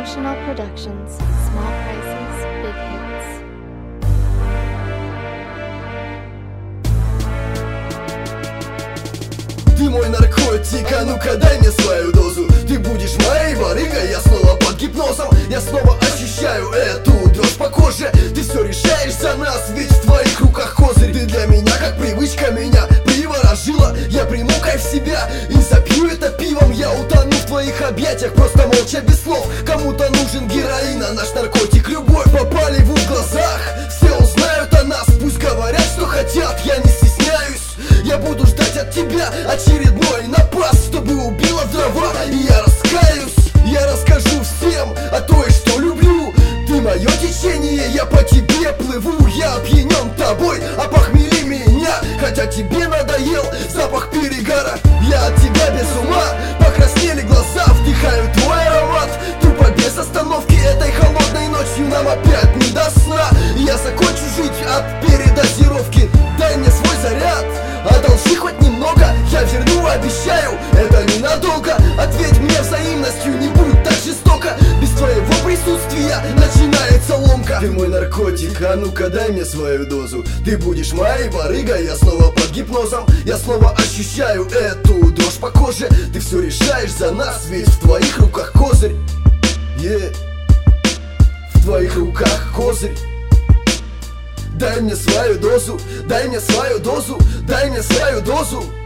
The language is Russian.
Emotional Productions. Small prices, big hits. Ты мой наркотик, а ну-ка дай мне свою дозу. Ты будешь моей барыгой, я снова под гипнозом. Я снова ощущаю эту дрожь по коже. Ты все решаешь за нас, ведь в твоих руках козырь. Ты для меня как привычка, меня приворожила. Я приму кайф в себя и запью это пивом. Я утону в твоих объятиях, просто молча без слов. Кому-то нужен героин, а наш наркотик любовь. Попали в глазах, все узнают о нас. Пусть говорят, что хотят, я не стесняюсь. Я буду ждать от тебя очередной напас, чтобы убила в дрова, и я раскаюсь. Я расскажу всем о той, что люблю. Ты мое течение, я по тебе плыву. Я опьянен тобой, опохмели меня. Хотя тебе надоел запах перегара. Я от тебя без ума, покраснели глаза. Вдыхаю твой аромат, тупо без остановки. Этой холодной ночью нам опять не до сна. Я закончу жить от передозировки. Дай мне свой заряд, одолжи хоть немного, я верну, обещаю, это ненадолго. Ответь мне взаимностью, не будь так жестоко. Без твоего присутствия начинается ломка. Ты мой наркотик, а ну-ка дай мне свою дозу. Ты будешь моей барыгой, я снова под гипнозом. Я снова ощущаю эту дрожь по коже. Ты все решаешь за нас, ведь в твоих руках козырь. В твоих руках козырь. Дай мне свою дозу, дай мне свою дозу, дай мне свою дозу.